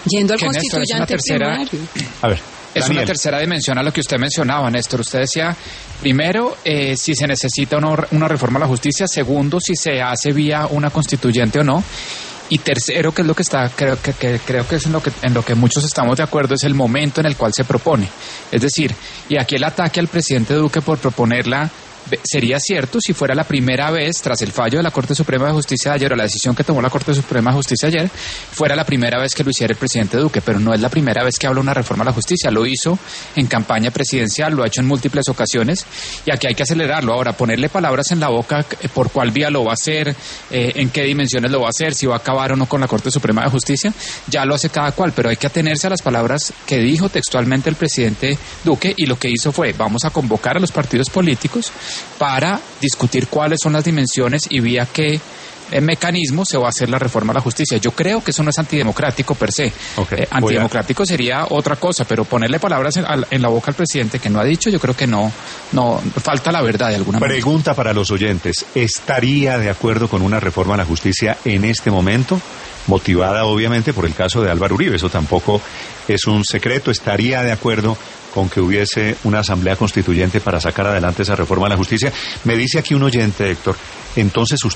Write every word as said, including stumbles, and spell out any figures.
Yendo al que, Néstor, es una constituyente tercera, primario. A ver, es Daniel. una tercera dimensión a lo que usted mencionaba, Néstor. Usted decía, primero, eh, si se necesita una, una reforma a la justicia. Segundo, si se hace vía una constituyente o no. Y tercero, que es lo que está, creo que, que creo que es en lo que en lo que muchos estamos de acuerdo, es el momento en el cual se propone. Es decir, y aquí el ataque al presidente Duque por proponerla sería cierto si fuera la primera vez, tras el fallo de la Corte Suprema de Justicia de ayer, o la decisión que tomó la Corte Suprema de Justicia ayer, fuera la primera vez que lo hiciera el presidente Duque, pero no es la primera vez que habla una reforma a la justicia. Lo hizo en campaña presidencial, lo ha hecho en múltiples ocasiones, y aquí hay que acelerarlo. Ahora, ponerle palabras en la boca, por cuál vía lo va a hacer, eh, en qué dimensiones lo va a hacer, si va a acabar o no con la Corte Suprema de Justicia, ya lo hace cada cual, pero hay que atenerse a las palabras que dijo textualmente el presidente Duque, y lo que hizo fue, vamos a convocar a los partidos políticos para discutir cuáles son las dimensiones y vía qué eh, mecanismo se va a hacer la reforma a la justicia. Yo creo que eso no es antidemocrático per se. Okay, eh, antidemocrático a... sería otra cosa, pero ponerle palabras en, en la boca al presidente que no ha dicho, yo creo que no, no falta la verdad de alguna manera. Pregunta para los oyentes, ¿estaría de acuerdo con una reforma a la justicia en este momento? Motivada obviamente por el caso de Álvaro Uribe, eso tampoco es un secreto. ¿Estaría de acuerdo con que hubiese una asamblea constituyente para sacar adelante esa reforma a la justicia? Me dice aquí un oyente, Héctor, entonces usted